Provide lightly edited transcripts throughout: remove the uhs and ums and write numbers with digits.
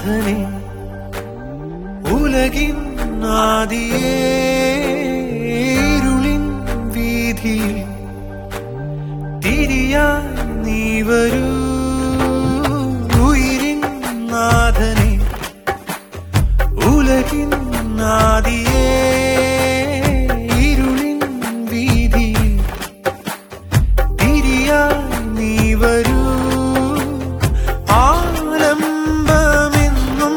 നാഥനെ ഉലകിൻ ആദിയേ ഇരുളിൻ വീതിയിൽ തിരിയാൻ നീ വരൂ ഉയിരിൻ നാഥനെ ഉലകിൻ ആദിയേ ഇരുളിൻ വീതിയിൽ തിരിയാൻ നീ വരൂ ആലംബമെന്നും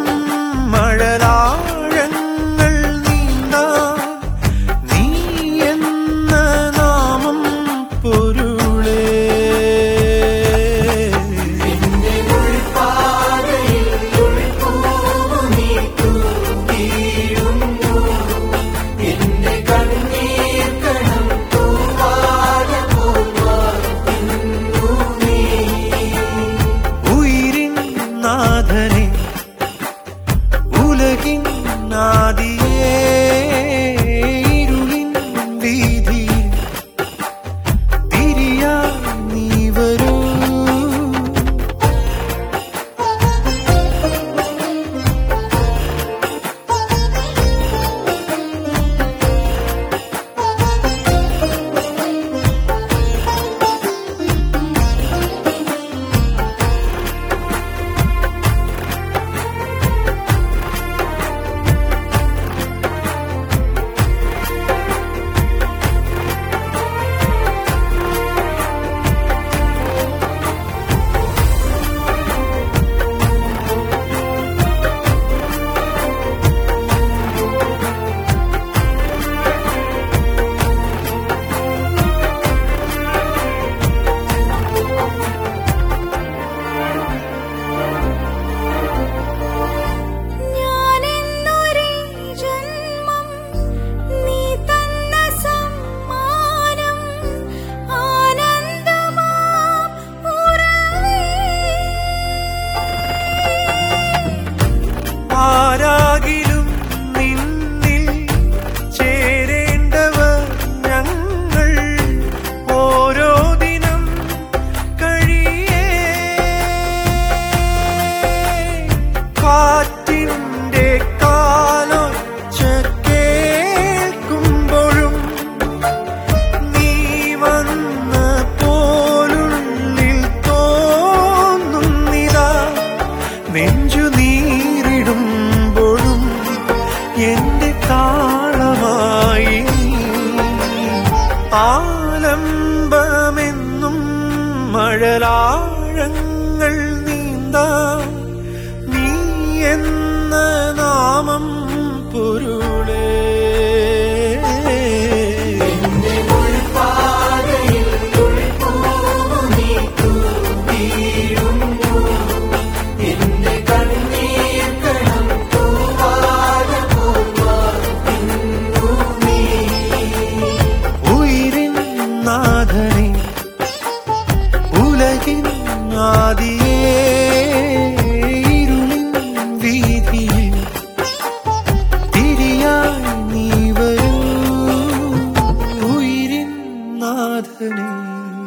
മഴലാഴങ്ങൾ നീന്താൻ നീ എന്ന നാമം പൊരുളേ നാഥനെ ഉലകിൻ ആദിയേ ഇരുളിൻ വീതിയിൽ തിരിയാൻ നീ വരൂ ആരാകിലും നിന്നിൽ ചേരേണ്ടവർ ഞങ്ങൾ ഓരോ ദിനം കഴിയേ കാറ്റിന്റെ കാലൊച്ച കേൾക്കുമ്പോഴും നീ വന്ന പോലുള്ളിൽ തോന്നുന്നിതാ നെഞ്ചു നീരിടുമ്പോഴും എന്റെ താളമായി ആലംബമെന്നും മഴലാഴങ്ങൾ നീന്താൻ നീ എന്ന നാമം പൊരുളേ നാഥനെ ഉലകിൻ ആദിയേ ഇരുളിൻ വീതിയിൽ തിരിയാൻ നീ വരൂ ഉയിരിൻ നാഥനെ.